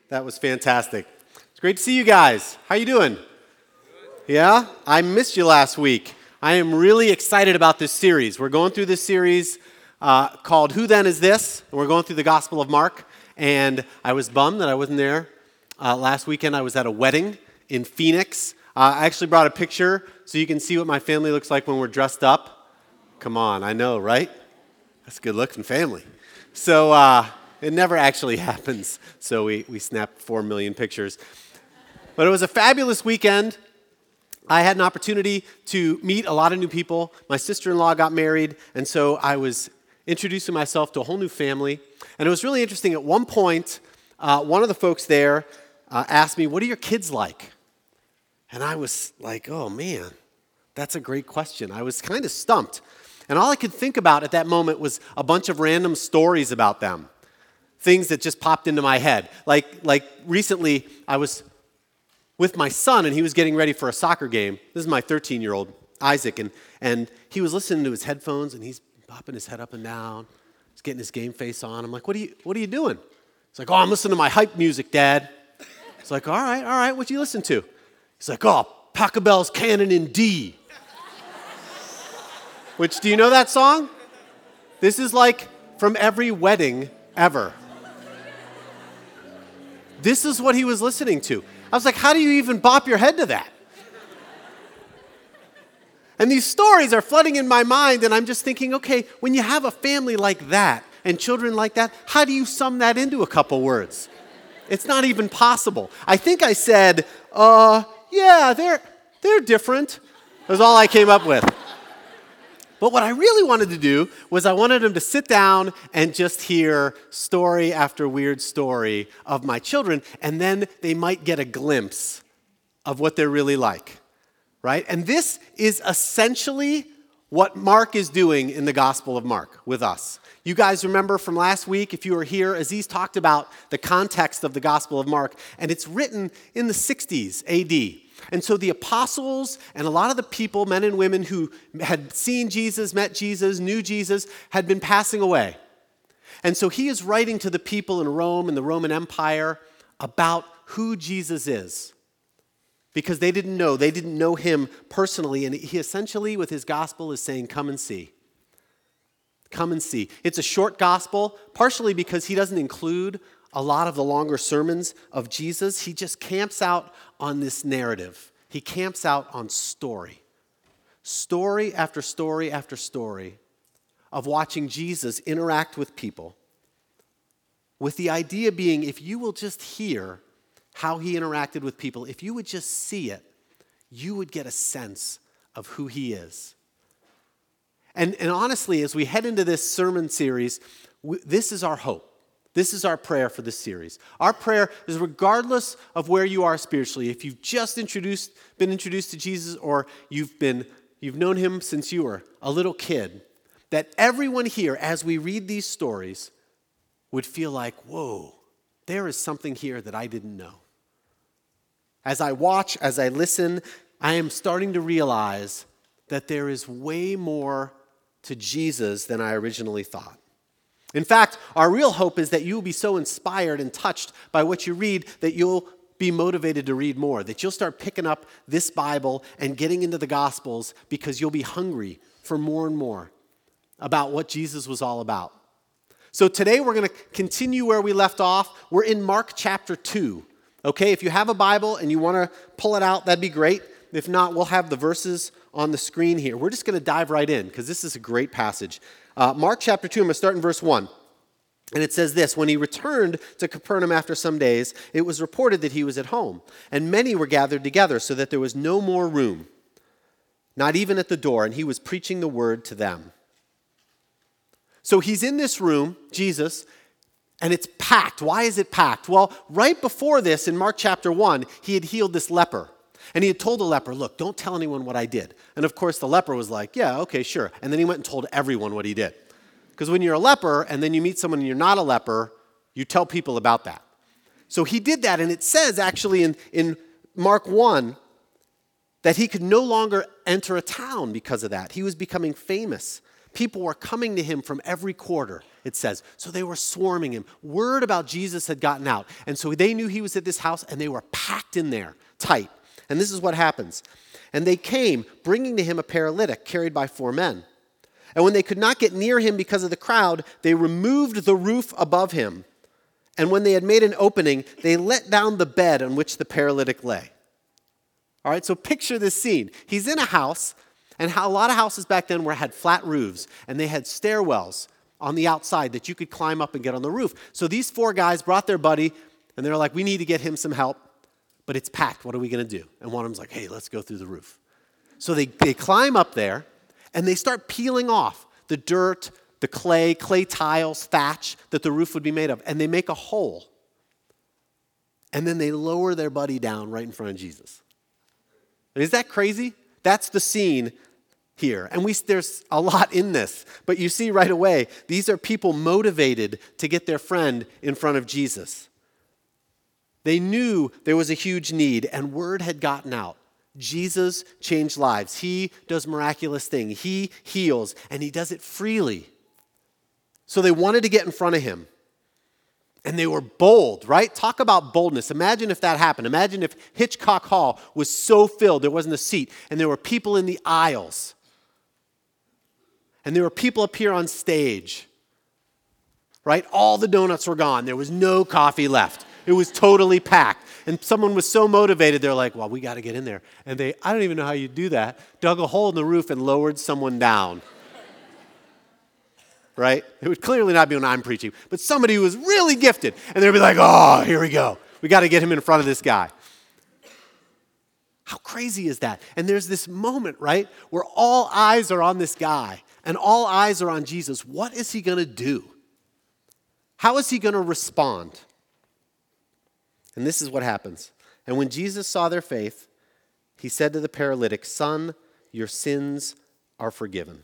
That was fantastic. It's great to see you guys. How you doing? Yeah? I missed you last week. I am really excited about this series. We're going through this series called Who Then Is This? And we're going through the Gospel of Mark. And I was bummed that I wasn't there. Last weekend I was at a wedding in Phoenix. I actually brought a picture so you can see what my family looks like when we're dressed up. Come on, I know, right? That's a good-looking family. So it never actually happens. So we snapped 4 million pictures. But it was a fabulous weekend. I had an opportunity to meet a lot of new people. My sister-in-law got married, and so I was introducing myself to a whole new family. And it was really interesting. At one point, one of the folks there asked me, "What are your kids like?" And I was like, oh man, that's a great question. I was kind of stumped. And all I could think about at that moment was a bunch of random stories about them. Things that just popped into my head. Like recently, I was with my son, and he was getting ready for a soccer game. This is my 13-year-old, Isaac, and he was listening to his headphones, and he's popping his head up and down. He's getting his game face on. I'm like, what are you doing? He's like, oh, I'm listening to my hype music, Dad. It's like, all right, what'd you listen to? He's like, oh, Pachelbel's Canon in D. Which, do you know that song? This is like from every wedding ever. This is what he was listening to. I was like, how do you even bop your head to that? And these stories are flooding in my mind, and I'm just thinking, okay, when you have a family like that and children like that, how do you sum that into a couple words? It's not even possible. I think I said, yeah, they're different. That's all I came up with. But what I really wanted to do was I wanted them to sit down and just hear story after weird story of my children, and then they might get a glimpse of what they're really like, right? And this is essentially what Mark is doing in the Gospel of Mark with us. You guys remember from last week, if you were here, Aziz talked about the context of the Gospel of Mark, and it's written in the 60s AD. And so the apostles and a lot of the people, men and women who had seen Jesus, met Jesus, knew Jesus, had been passing away. And so he is writing to the people in Rome and the Roman Empire about who Jesus is. Because they didn't know him personally. And he essentially, with his gospel, is saying, come and see. Come and see. It's a short gospel, partially because he doesn't include a lot of the longer sermons of Jesus. He just camps out on this narrative. He camps out on story. Story after story after story of watching Jesus interact with people. With the idea being, if you will just hear how he interacted with people, if you would just see it, you would get a sense of who he is. And honestly, as we head into this sermon series, this is our hope. This is our prayer for this series. Our prayer is regardless of where you are spiritually, if you've just been introduced to Jesus or you've known him since you were a little kid, that everyone here, as we read these stories, would feel like, whoa, there is something here that I didn't know. As I watch, as I listen, I am starting to realize that there is way more to Jesus than I originally thought. In fact, our real hope is that you'll be so inspired and touched by what you read that you'll be motivated to read more, that you'll start picking up this Bible and getting into the Gospels because you'll be hungry for more and more about what Jesus was all about. So today we're going to continue where we left off. We're in Mark chapter 2. Okay, if you have a Bible and you want to pull it out, that'd be great. If not, we'll have the verses on the screen here. We're just going to dive right in because this is a great passage. Mark chapter 2, I'm going to start in verse 1. And it says this, when he returned to Capernaum after some days, it was reported that he was at home. And many were gathered together so that there was no more room, not even at the door, and he was preaching the word to them. So he's in this room, Jesus, and it's packed. Why is it packed? Well, right before this, in Mark chapter 1, he had healed this leper. And he had told the leper, look, don't tell anyone what I did. And of course, the leper was like, yeah, okay, sure. And then he went and told everyone what he did. Because when you're a leper and then you meet someone and you're not a leper, you tell people about that. So he did that, and it says actually in Mark 1 that he could no longer enter a town because of that. He was becoming famous People were coming to him from every quarter, it says. So they were swarming him. Word about Jesus had gotten out. And so they knew he was at this house, and they were packed in there, tight. And this is what happens. And they came, bringing to him a paralytic carried by 4 men. And when they could not get near him because of the crowd, they removed the roof above him. And when they had made an opening, they let down the bed on which the paralytic lay. All right, so picture this scene. He's in a house, and a lot of houses back then had flat roofs, and they had stairwells on the outside that you could climb up and get on the roof. So these 4 guys brought their buddy, and they're like, we need to get him some help, but it's packed. What are we going to do? And one of them's like, hey, let's go through the roof. So they climb up there, and they start peeling off the dirt, the clay tiles, thatch that the roof would be made of, and they make a hole. And then they lower their buddy down right in front of Jesus. Is that crazy? That's the scene here. And there's a lot in this. But you see right away, these are people motivated to get their friend in front of Jesus. They knew there was a huge need, and word had gotten out. Jesus changed lives. He does miraculous things. He heals, and he does it freely. So they wanted to get in front of him. And they were bold, right? Talk about boldness. Imagine if that happened. Imagine if Hitchcock Hall was so filled there wasn't a seat, and there were people in the aisles. And there were people up here on stage, right? All the donuts were gone. There was no coffee left. It was totally packed. And someone was so motivated, they're like, well, we got to get in there. And I don't even know how you do that, dug a hole in the roof and lowered someone down. Right? It would clearly not be when I'm preaching, but somebody who was really gifted. And they'd be like, oh, here we go. We got to get him in front of this guy. How crazy is that? And there's this moment, right, where all eyes are on this guy and all eyes are on Jesus. What is he going to do? How is he going to respond? And this is what happens. And when Jesus saw their faith, he said to the paralytic, son, your sins are forgiven.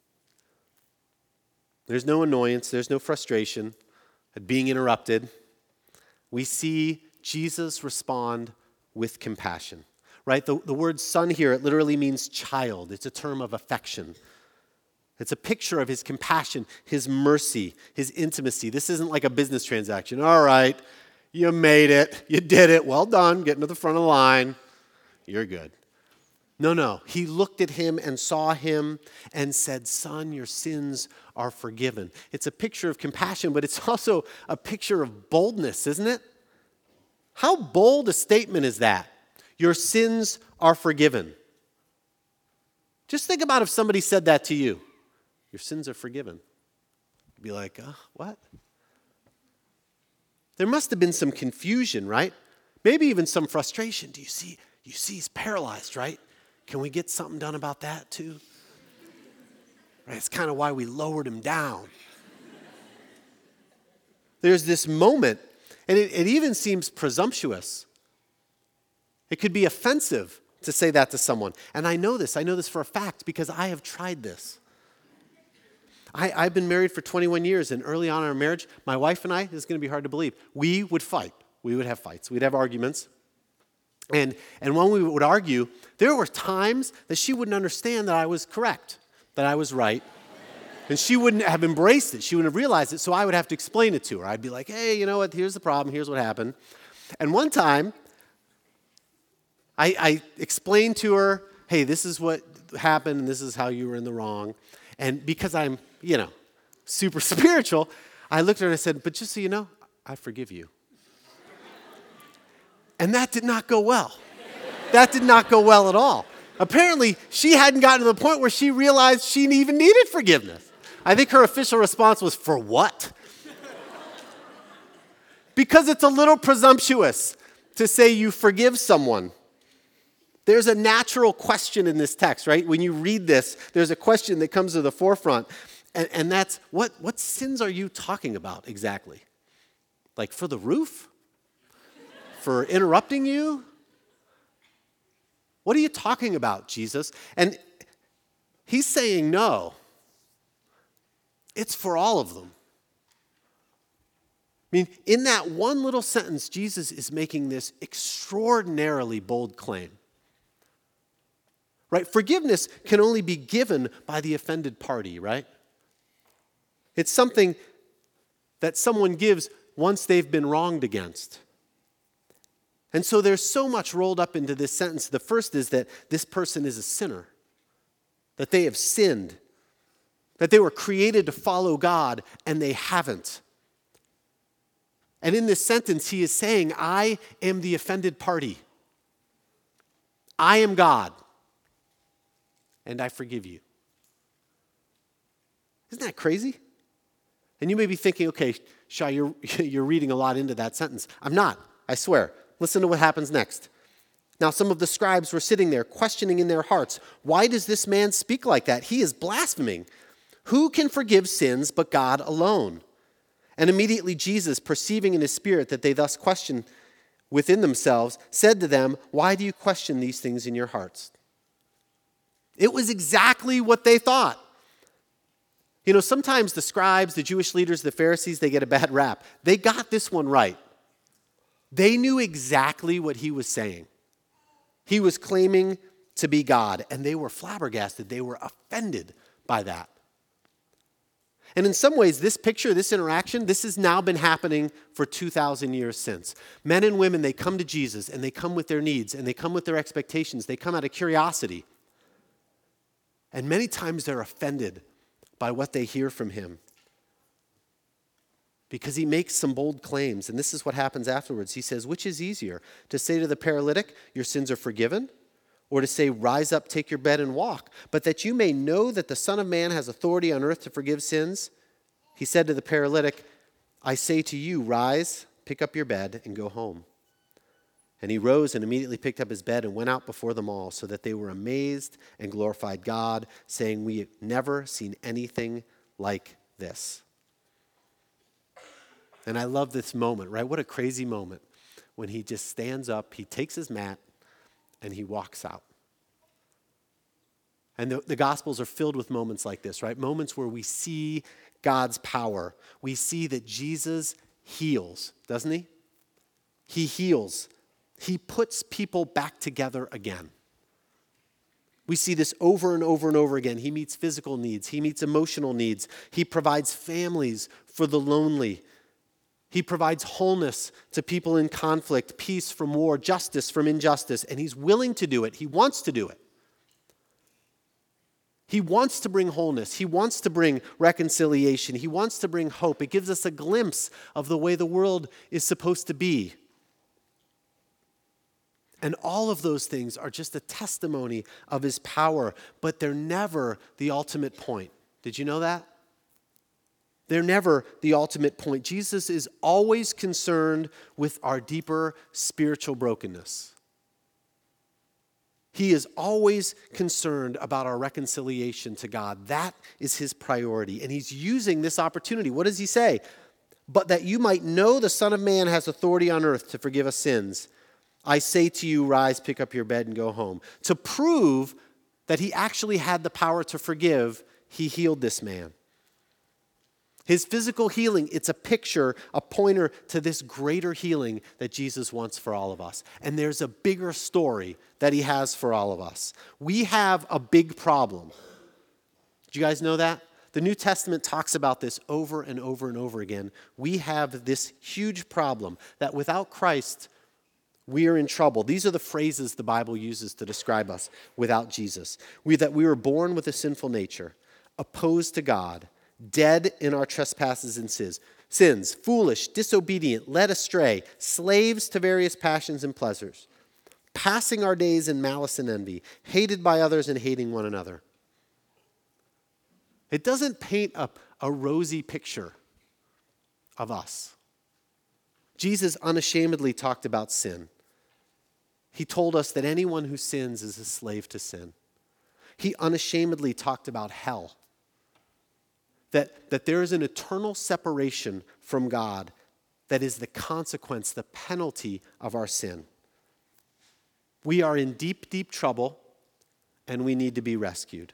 There's no annoyance, there's no frustration at being interrupted. We see Jesus respond with compassion, right? The word son here, it literally means child. It's a term of affection. It's a picture of his compassion, his mercy, his intimacy. This isn't like a business transaction. All right, you made it, you did it, well done, getting to the front of the line, you're good. No. He looked at him and saw him and said, son, your sins are forgiven. It's a picture of compassion, but it's also a picture of boldness, isn't it? How bold a statement is that? Your sins are forgiven. Just think about if somebody said that to you. Your sins are forgiven. You'd be like, what? There must have been some confusion, right? Maybe even some frustration. Do you see he's paralyzed, right? Can we get something done about that too? Right, it's kind of why we lowered him down. There's this moment, and it even seems presumptuous. It could be offensive to say that to someone. And I know this for a fact because I have tried this. I've been married for 21 years, and early on in our marriage, my wife and I, this is going to be hard to believe, we would fight. We would have fights. We'd have arguments. And when we would argue, there were times that she wouldn't understand that I was correct, that I was right. And she wouldn't have embraced it. She wouldn't have realized it, so I would have to explain it to her. I'd be like, hey, you know what, here's the problem, here's what happened. And one time, I explained to her, hey, this is what happened, and this is how you were in the wrong. And because I'm, super spiritual, I looked at her and I said, but just so you know, I forgive you. And that did not go well. That did not go well at all. Apparently, she hadn't gotten to the point where she realized she even needed forgiveness. I think her official response was, for what? Because it's a little presumptuous to say you forgive someone. There's a natural question in this text, right? When you read this, there's a question that comes to the forefront. And that's, what sins are you talking about exactly? Like for the roof? For interrupting you? What are you talking about, Jesus? And he's saying no. It's for all of them. I mean, in that one little sentence, Jesus is making this extraordinarily bold claim. Right? Forgiveness can only be given by the offended party, right? It's something that someone gives once they've been wronged against. And so there's so much rolled up into this sentence. The first is that this person is a sinner, that they have sinned, that they were created to follow God and they haven't. And in this sentence, he is saying, I am the offended party. I am God, and I forgive you. Isn't that crazy? And you may be thinking, okay, Shai, you're reading a lot into that sentence. I'm not, I swear. Listen to what happens next. Now some of the scribes were sitting there, questioning in their hearts, why does this man speak like that? He is blaspheming. Who can forgive sins but God alone? And immediately Jesus, perceiving in his spirit that they thus questioned within themselves, said to them, why do you question these things in your hearts? It was exactly what they thought. You know, sometimes the scribes, the Jewish leaders, the Pharisees, they get a bad rap. They got this one right. They knew exactly what he was saying. He was claiming to be God, and they were flabbergasted. They were offended by that. And in some ways, this picture, this interaction, this has now been happening for 2,000 years since. Men and women, they come to Jesus, and they come with their needs, and they come with their expectations. They come out of curiosity. And many times they're offended by what they hear from him, because he makes some bold claims. And this is what happens afterwards. He says, which is easier, to say to the paralytic, your sins are forgiven, or to say, rise up, take your bed and walk? But that you may know that the Son of Man has authority on earth to forgive sins, he said to the paralytic, I say to you, rise, pick up your bed, and go home. And he rose and immediately picked up his bed and went out before them all, so that they were amazed and glorified God, saying, we have never seen anything like this. And I love this moment, right? What a crazy moment when he just stands up, he takes his mat, and he walks out. And the Gospels are filled with moments like this, right? Moments where we see God's power. We see that Jesus heals, doesn't he? He heals. He puts people back together again. We see this over and over and over again. He meets physical needs. He meets emotional needs. He provides families for the lonely. He provides wholeness to people in conflict, peace from war, justice from injustice, and he's willing to do it. He wants to do it. He wants to bring wholeness. He wants to bring reconciliation. He wants to bring hope. It gives us a glimpse of the way the world is supposed to be. And all of those things are just a testimony of his power, but they're never the ultimate point. Did you know that? They're never the ultimate point. Jesus is always concerned with our deeper spiritual brokenness. He is always concerned about our reconciliation to God. That is his priority. And he's using this opportunity. What does he say? But that you might know the Son of Man has authority on earth to forgive us sins. I say to you, rise, pick up your bed, and go home. To prove that he actually had the power to forgive, he healed this man. His physical healing, it's a picture, a pointer to this greater healing that Jesus wants for all of us. And there's a bigger story that he has for all of us. We have a big problem. Did you guys know that? The New Testament talks about this over and over and over again. We have this huge problem that without Christ, we are in trouble. These are the phrases the Bible uses to describe us without Jesus. That we were born with a sinful nature, opposed to God, dead in our trespasses and sins, foolish, disobedient, led astray, slaves to various passions and pleasures, passing our days in malice and envy, hated by others and hating one another. It doesn't paint a rosy picture of us. Jesus unashamedly talked about sin. He told us that anyone who sins is a slave to sin. He unashamedly talked about hell. That there is an eternal separation from God that is the consequence, the penalty of our sin. We are in deep, deep trouble, and we need to be rescued.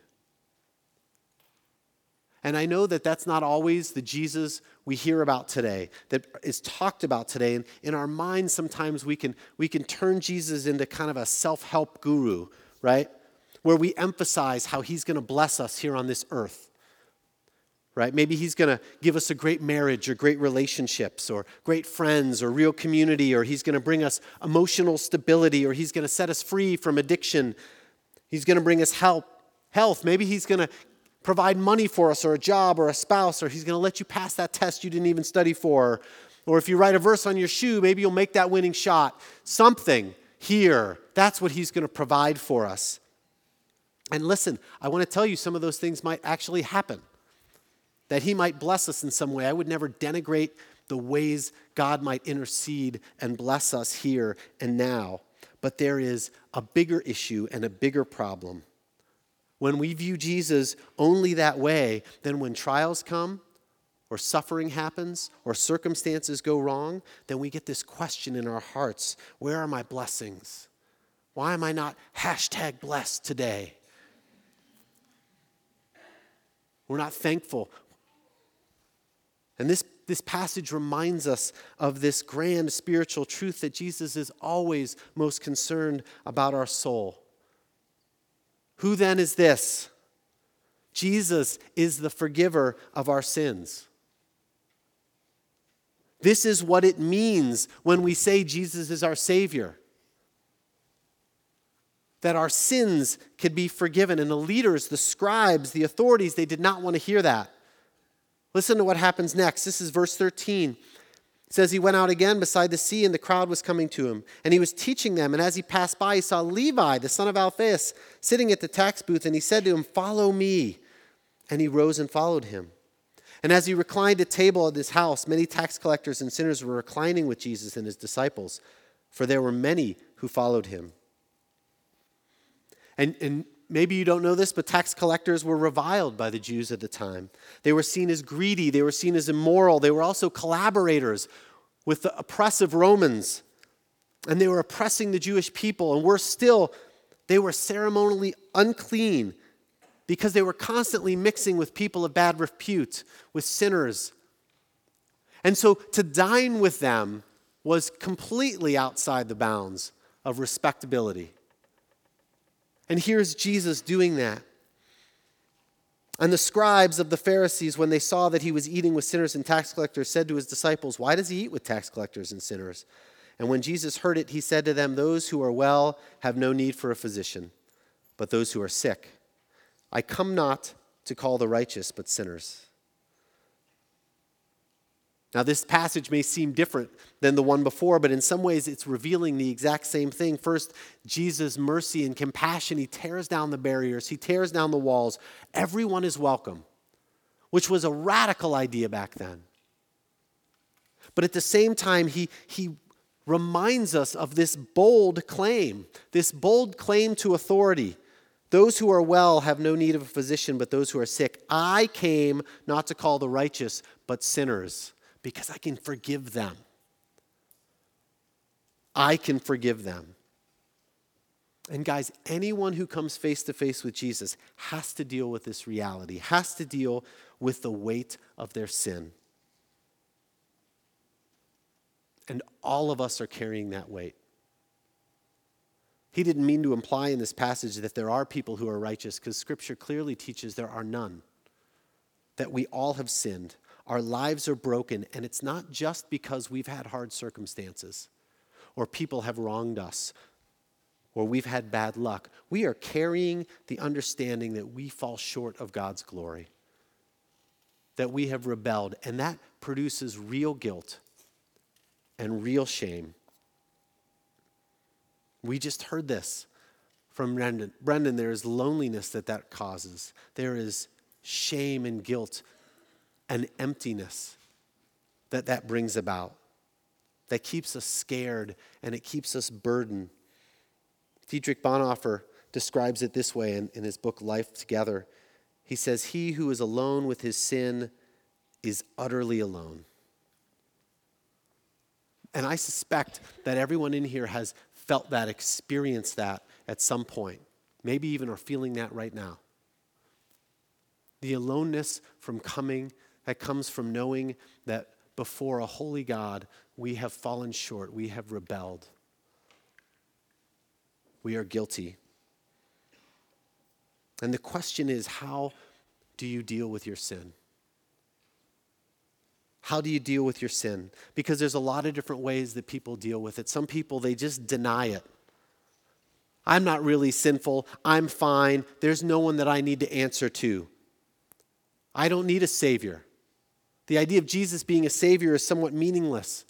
And I know that that's not always the Jesus we hear about today, that is talked about today. And in our minds, sometimes we can turn Jesus into kind of a self-help guru, right? Where we emphasize how he's going to bless us here on this earth. right? Maybe he's going to give us a great marriage or great relationships or great friends or real community, or he's going to bring us emotional stability, or he's going to set us free from addiction. He's going to bring us health. Maybe he's going to provide money for us or a job or a spouse, or he's going to let you pass that test you didn't even study for. Or if you write a verse on your shoe, maybe you'll make that winning shot. Something here, that's what he's going to provide for us. And listen, I want to tell you some of those things might actually happen, that he might bless us in some way. I would never denigrate the ways God might intercede and bless us here and now. But there is a bigger issue and a bigger problem. When we view Jesus only that way, then when trials come, or suffering happens, or circumstances go wrong, then we get this question in our hearts: where are my blessings? Why am I not #blessed today? We're not thankful. And this passage reminds us of this grand spiritual truth that Jesus is always most concerned about our soul. Who then is this? Jesus is the forgiver of our sins. This is what it means when we say Jesus is our Savior. That our sins could be forgiven. And the leaders, the scribes, the authorities, they did not want to hear that. Listen to what happens next. This is verse 13. It says, he went out again beside the sea, and the crowd was coming to him. And he was teaching them. And as he passed by, he saw Levi, the son of Alphaeus, sitting at the tax booth. And he said to him, "Follow me." And he rose and followed him. And as he reclined at table at his house, many tax collectors and sinners were reclining with Jesus and his disciples, for there were many who followed him. And maybe you don't know this, but tax collectors were reviled by the Jews at the time. They were seen as greedy. They were seen as immoral. They were also collaborators with the oppressive Romans. And they were oppressing the Jewish people. And worse still, they were ceremonially unclean because they were constantly mixing with people of bad repute, with sinners. And so to dine with them was completely outside the bounds of respectability. And here's Jesus doing that. And the scribes of the Pharisees, when they saw that he was eating with sinners and tax collectors, said to his disciples, "Why does he eat with tax collectors and sinners?" And when Jesus heard it, he said to them, "Those who are well have no need for a physician, but those who are sick. I come not to call the righteous, but sinners." Now, this passage may seem different than the one before, but in some ways it's revealing the exact same thing. First, Jesus' mercy and compassion. He tears down the barriers. He tears down the walls. Everyone is welcome, which was a radical idea back then. But at the same time, he reminds us of this bold claim to authority. Those who are well have no need of a physician, but those who are sick. I came not to call the righteous, but sinners, because I can forgive them. I can forgive them. And guys, anyone who comes face to face with Jesus has to deal with this reality, has to deal with the weight of their sin. And all of us are carrying that weight. He didn't mean to imply in this passage that there are people who are righteous, because Scripture clearly teaches there are none. That we all have sinned. Our lives are broken, and it's not just because we've had hard circumstances or people have wronged us or we've had bad luck. We are carrying the understanding that we fall short of God's glory, that we have rebelled, and that produces real guilt and real shame. We just heard this from Brendan. Brendan, there is loneliness that causes. There is shame and guilt and emptiness that brings about, that keeps us scared and it keeps us burdened. Dietrich Bonhoeffer describes it this way in his book, Life Together. He says, "He who is alone with his sin is utterly alone." And I suspect that everyone in here has felt that, experienced that at some point. Maybe even are feeling that right now. The aloneness that comes from knowing that before a holy God, we have fallen short, we have rebelled. We are guilty. And the question is, how do you deal with your sin? How do you deal with your sin? Because there's a lot of different ways that people deal with it. Some people, they just deny it. I'm not really sinful. I'm fine. There's no one that I need to answer to. I don't need a Savior. The idea of Jesus being a Savior is somewhat meaningless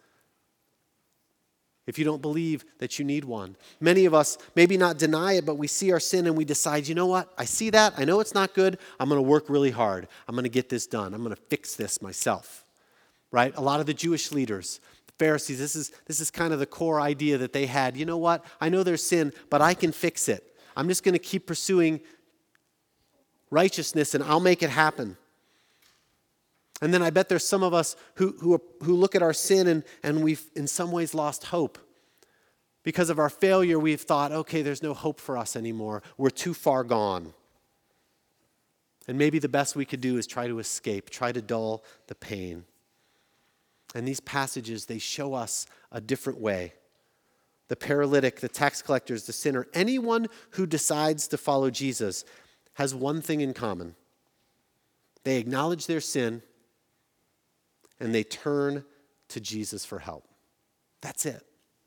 if you don't believe that you need one. Many of us maybe not deny it, but we see our sin and we decide, you know what? I see that. I know it's not good. I'm going to work really hard. I'm going to get this done. I'm going to fix this myself. Right? A lot of the Jewish leaders, the Pharisees, this is kind of the core idea that they had. You know what? I know there's sin, but I can fix it. I'm just going to keep pursuing righteousness and I'll make it happen. And then I bet there's some of us who look at our sin and we've in some ways lost hope. Because of our failure, we've thought, okay, there's no hope for us anymore. We're too far gone. And maybe the best we could do is try to escape, try to dull the pain. And these passages, they show us a different way. The paralytic, the tax collectors, the sinner, anyone who decides to follow Jesus has one thing in common. They acknowledge their sin and they turn to Jesus for help. That's it.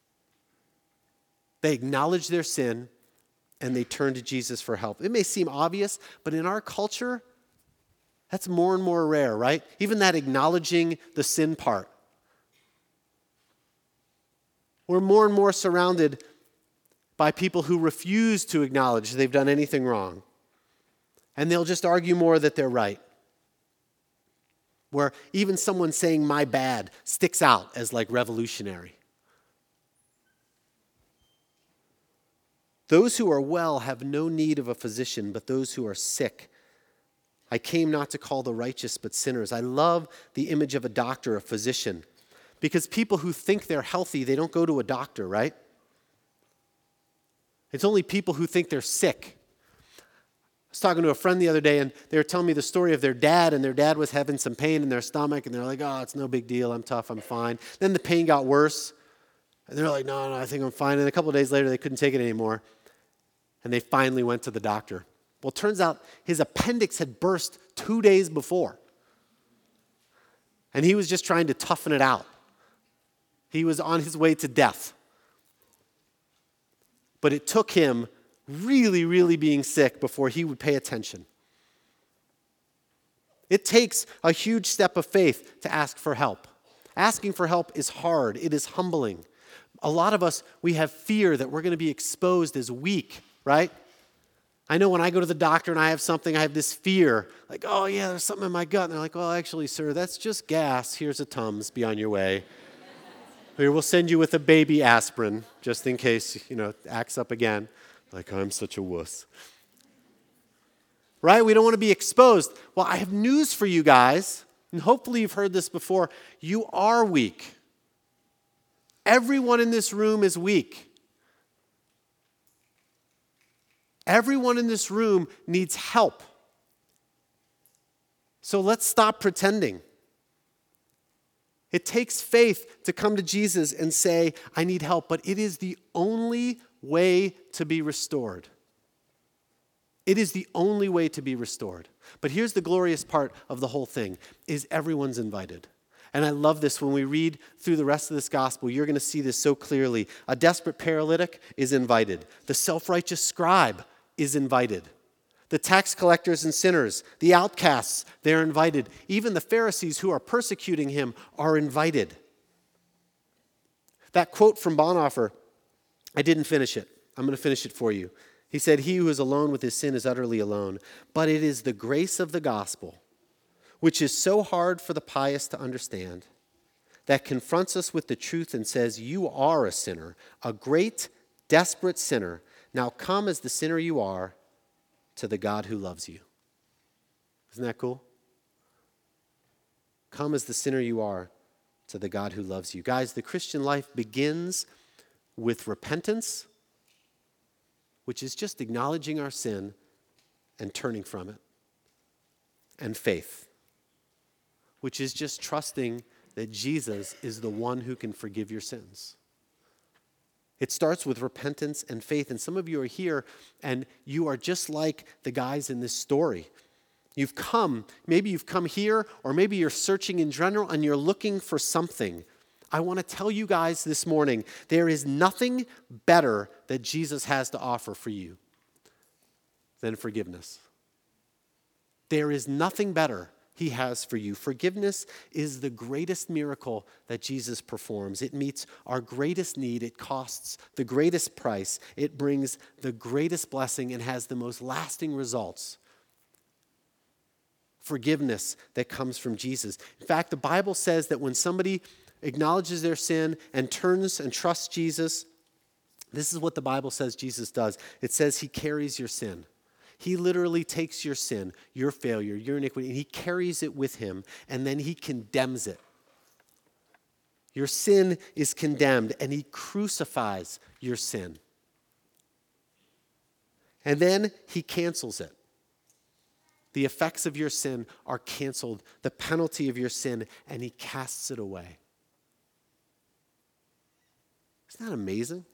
They acknowledge their sin and they turn to Jesus for help. It may seem obvious, but in our culture, that's more and more rare, right? Even that acknowledging the sin part. We're more and more surrounded by people who refuse to acknowledge they've done anything wrong. And they'll just argue more that they're right. Where even someone saying my bad sticks out as like revolutionary. Those who are well have no need of a physician, but those who are sick. I came not to call the righteous, but sinners. I love the image of a doctor, a physician. Because people who think they're healthy, they don't go to a doctor, right? It's only people who think they're sick. I was talking to a friend the other day, and they were telling me the story of their dad, and their dad was having some pain in their stomach, and they're like, oh, it's no big deal. I'm tough. I'm fine. Then the pain got worse, and they're like, no, I think I'm fine. And a couple of days later, they couldn't take it anymore, and they finally went to the doctor. Well, it turns out his appendix had burst 2 days before, and he was just trying to toughen it out. He was on his way to death. But it took him really, really being sick before he would pay attention. It takes a huge step of faith to ask for help. Asking for help is hard. It is humbling. A lot of us, we have fear that we're going to be exposed as weak, right? I know when I go to the doctor and I have something, I have this fear. Like, oh yeah, there's something in my gut. And they're like, well, actually, sir, that's just gas. Here's a Tums. Be on your way. Here, we'll send you with a baby aspirin, just in case, acts up again. Like, I'm such a wuss. Right? We don't want to be exposed. Well, I have news for you guys, and hopefully you've heard this before. You are weak. Everyone in this room is weak. Everyone in this room needs help. So let's stop pretending. It takes faith to come to Jesus and say, I need help, but it is the only way to be restored. It is the only way to be restored. But here's the glorious part of the whole thing, is everyone's invited. And I love this. When we read through the rest of this gospel, you're going to see this so clearly. A desperate paralytic is invited. The self-righteous scribe is invited. The tax collectors and sinners, the outcasts, they're invited. Even the Pharisees who are persecuting him are invited. That quote from Bonhoeffer, I didn't finish it. I'm going to finish it for you. He said, he who is alone with his sin is utterly alone. But it is the grace of the gospel, which is so hard for the pious to understand, that confronts us with the truth and says, you are a sinner, a great, desperate sinner. Now come as the sinner you are, to the God who loves you. Isn't that cool? Come as the sinner you are to the God who loves you. Guys, the Christian life begins with repentance, which is just acknowledging our sin and turning from it, and faith, which is just trusting that Jesus is the one who can forgive your sins. It starts with repentance and faith. And some of you are here and you are just like the guys in this story. Maybe you've come here, or maybe you're searching in general and you're looking for something. I want to tell you guys this morning, there is nothing better that Jesus has to offer for you than forgiveness. There is nothing better he has for you. Forgiveness is the greatest miracle that Jesus performs. It meets our greatest need. It costs the greatest price. It brings the greatest blessing and has the most lasting results. Forgiveness that comes from Jesus. In fact, the Bible says that when somebody acknowledges their sin and turns and trusts Jesus, this is what the Bible says Jesus does. It says he carries your sin. He literally takes your sin, your failure, your iniquity, and he carries it with him, and then he condemns it. Your sin is condemned, and he crucifies your sin. And then he cancels it. The effects of your sin are canceled, the penalty of your sin, and he casts it away. Isn't that amazing?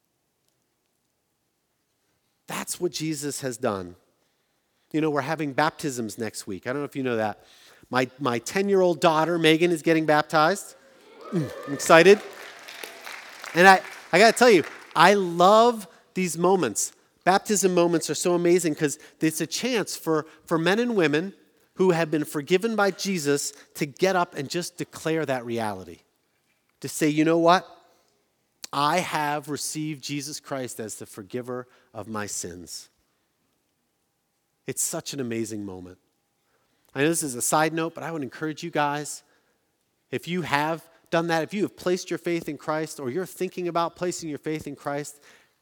That's what Jesus has done. You know, we're having baptisms next week. I don't know if you know that. My 10-year-old daughter, Megan, is getting baptized. I'm excited. And I got to tell you, I love these moments. Baptism moments are so amazing because it's a chance for men and women who have been forgiven by Jesus to get up and just declare that reality. To say, you know what? I have received Jesus Christ as the forgiver of my sins. It's such an amazing moment. I know this is a side note, but I would encourage you guys, if you have done that, if you have placed your faith in Christ or you're thinking about placing your faith in Christ,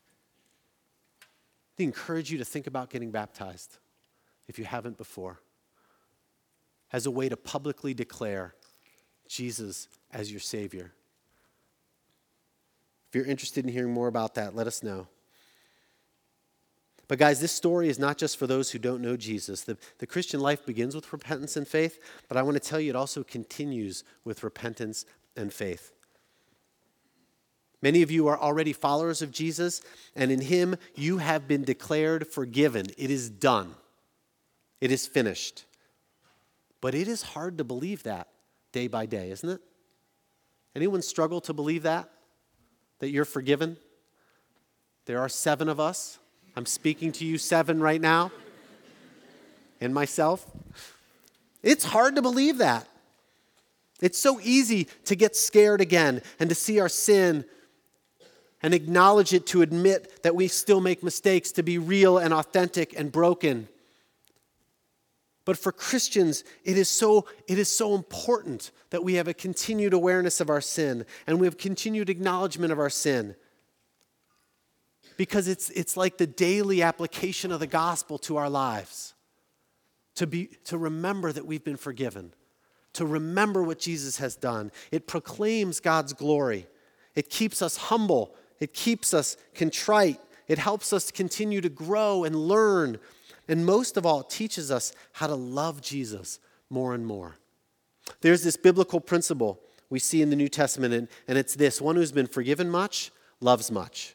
I encourage you to think about getting baptized if you haven't before, as a way to publicly declare Jesus as your Savior. If you're interested in hearing more about that, let us know. But guys, this story is not just for those who don't know Jesus. The Christian life begins with repentance and faith, but I want to tell you it also continues with repentance and faith. Many of you are already followers of Jesus, and in him you have been declared forgiven. It is done. It is finished. But it is hard to believe that day by day, isn't it? Anyone struggle to believe that you're forgiven? There are 7 of us. I'm speaking to you 7 right now, and myself. It's hard to believe that. It's so easy to get scared again and to see our sin and acknowledge it, to admit that we still make mistakes, to be real and authentic and broken. But for Christians, it is so important that we have a continued awareness of our sin and we have continued acknowledgement of our sin. Because it's like the daily application of the gospel to our lives. To remember that we've been forgiven. To remember what Jesus has done. It proclaims God's glory. It keeps us humble. It keeps us contrite. It helps us continue to grow and learn. And most of all, it teaches us how to love Jesus more and more. There's this biblical principle we see in the New Testament, and it's this: one who's been forgiven much loves much.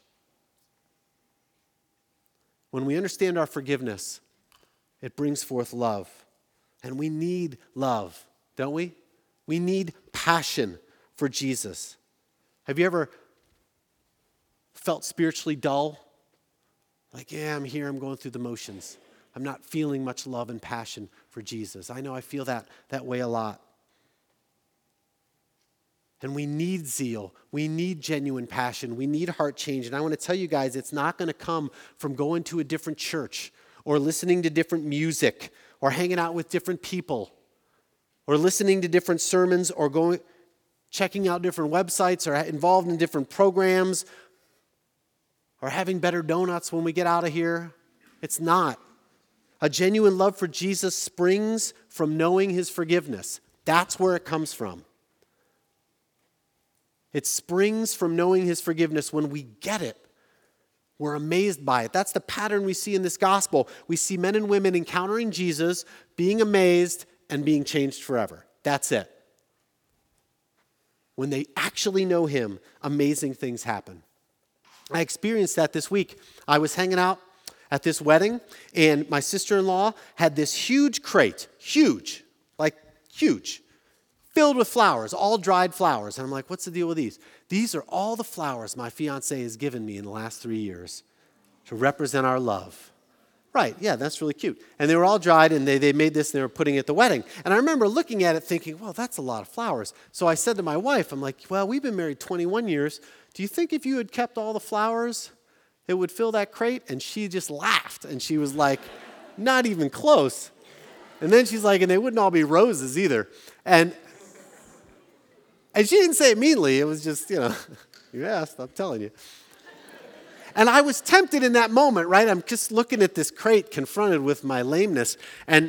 When we understand our forgiveness, it brings forth love. And we need love, don't we? We need passion for Jesus. Have you ever felt spiritually dull? Like, yeah, I'm here, I'm going through the motions. I'm not feeling much love and passion for Jesus. I know I feel that way a lot. And we need zeal. We need genuine passion. We need heart change. And I want to tell you guys, it's not going to come from going to a different church or listening to different music or hanging out with different people or listening to different sermons or checking out different websites or involved in different programs or having better donuts when we get out of here. It's not. A genuine love for Jesus springs from knowing his forgiveness. That's where it comes from. It springs from knowing his forgiveness. When we get it, we're amazed by it. That's the pattern we see in this gospel. We see men and women encountering Jesus, being amazed, and being changed forever. That's it. When they actually know him, amazing things happen. I experienced that this week. I was hanging out at this wedding, and my sister-in-law had this huge crate, huge, filled with flowers, all dried flowers. And I'm like, what's the deal with these? These are all the flowers my fiance has given me in the last 3 years to represent our love. Right, yeah, that's really cute. And they were all dried, and they made this, and they were putting it at the wedding. And I remember looking at it thinking, well, that's a lot of flowers. So I said to my wife, I'm like, well, we've been married 21 years. Do you think if you had kept all the flowers, it would fill that crate? And she just laughed, and she was like, not even close. And then she's like, and they wouldn't all be roses either. And she didn't say it meanly. It was just, you asked, I'm telling you. And I was tempted in that moment, right? I'm just looking at this crate confronted with my lameness. And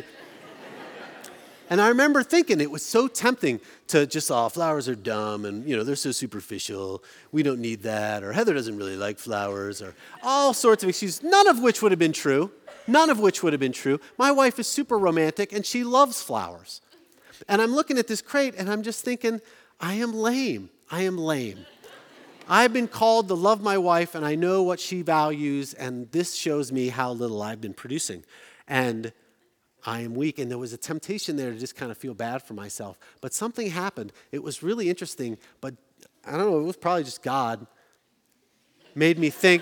I remember thinking it was so tempting to just, flowers are dumb and, they're so superficial. We don't need that. Or Heather doesn't really like flowers. Or all sorts of excuses, none of which would have been true. My wife is super romantic and she loves flowers. And I'm looking at this crate and I'm just thinking, I am lame. I've been called to love my wife, and I know what she values, and this shows me how little I've been producing. And I am weak, and there was a temptation there to just kind of feel bad for myself. But something happened. It was really interesting, but I don't know, it was probably just God. Made me think.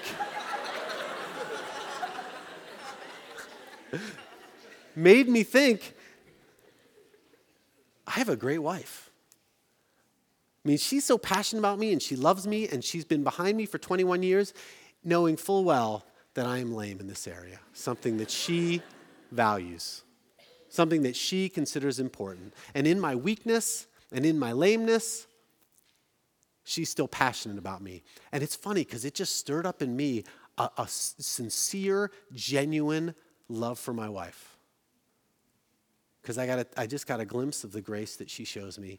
I have a great wife. I mean, she's so passionate about me, and she loves me, and she's been behind me for 21 years, knowing full well that I am lame in this area, something that she values, something that she considers important. And in my weakness and in my lameness, she's still passionate about me. And it's funny because it just stirred up in me a sincere, genuine love for my wife. Because I just got a glimpse of the grace that she shows me.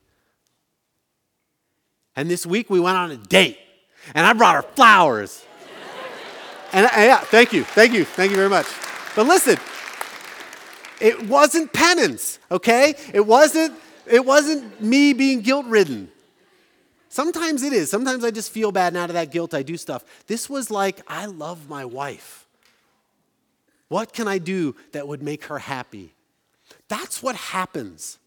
And this week we went on a date, and I brought her flowers. And thank you very much. But listen, it wasn't penance, okay? It wasn't me being guilt-ridden. Sometimes it is. Sometimes I just feel bad, and out of that guilt I do stuff. This was like, I love my wife. What can I do that would make her happy? That's what happens.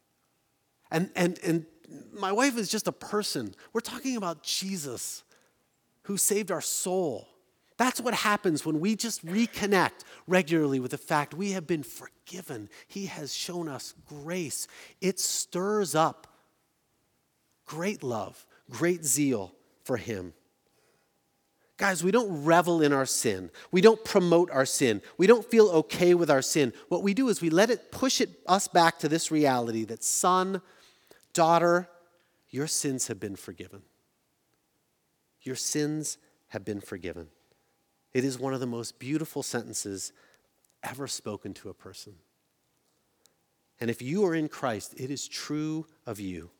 And my wife is just a person. We're talking about Jesus who saved our soul. That's what happens when we just reconnect regularly with the fact we have been forgiven. He has shown us grace. It stirs up great love, great zeal for him. Guys, we don't revel in our sin. We don't promote our sin. We don't feel okay with our sin. What we do is we let it push us back to this reality that son, daughter, your sins have been forgiven. Your sins have been forgiven. It is one of the most beautiful sentences ever spoken to a person. And if you are in Christ, it is true of you.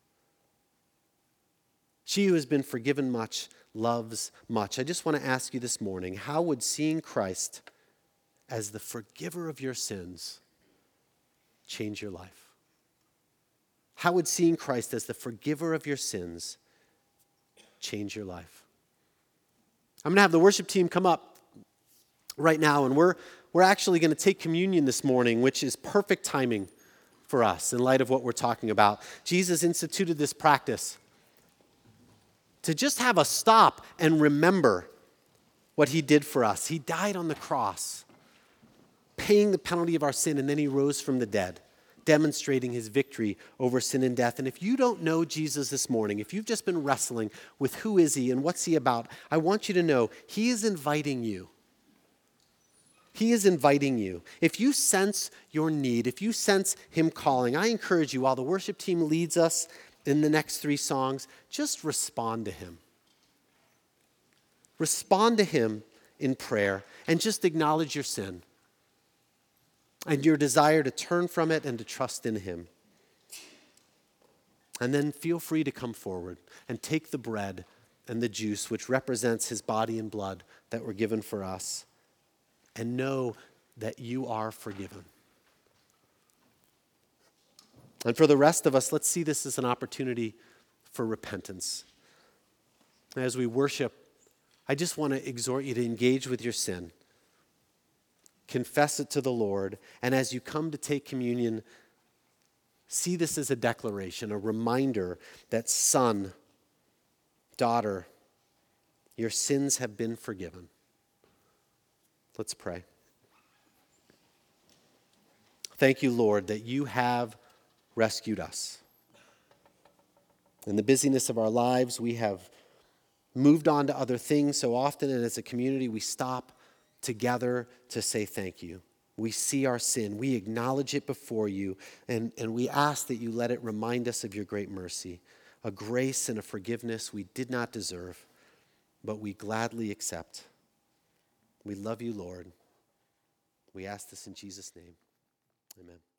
She who has been forgiven much loves much. I just want to ask you this morning, how would seeing Christ as the forgiver of your sins change your life? How would seeing Christ as the forgiver of your sins change your life? I'm going to have the worship team come up right now, and we're actually going to take communion this morning, which is perfect timing for us in light of what we're talking about. Jesus instituted this practice to just have us stop and remember what he did for us. He died on the cross, paying the penalty of our sin, and then he rose from the dead, demonstrating his victory over sin and death. And if you don't know Jesus this morning, if you've just been wrestling with who is he and what's he about, I want you to know he is inviting you. He is inviting you. If you sense your need, if you sense him calling, I encourage you, while the worship team leads us in the next 3 songs, just respond to him. Respond to him in prayer and just acknowledge your sin and your desire to turn from it and to trust in him. And then feel free to come forward and take the bread and the juice, which represents his body and blood that were given for us, and know that you are forgiven. And for the rest of us, let's see this as an opportunity for repentance. As we worship, I just want to exhort you to engage with your sin. confess it to the Lord, and as you come to take communion, see this as a declaration, a reminder that son, daughter, your sins have been forgiven. Let's pray. Thank you, Lord, that you have rescued us. In the busyness of our lives, we have moved on to other things so often, and as a community, we stop together to say thank you. We see our sin, we acknowledge it before you, and we ask that you let it remind us of your great mercy, a grace and a forgiveness we did not deserve, but we gladly accept. We love you, Lord. We ask this in Jesus' name. Amen.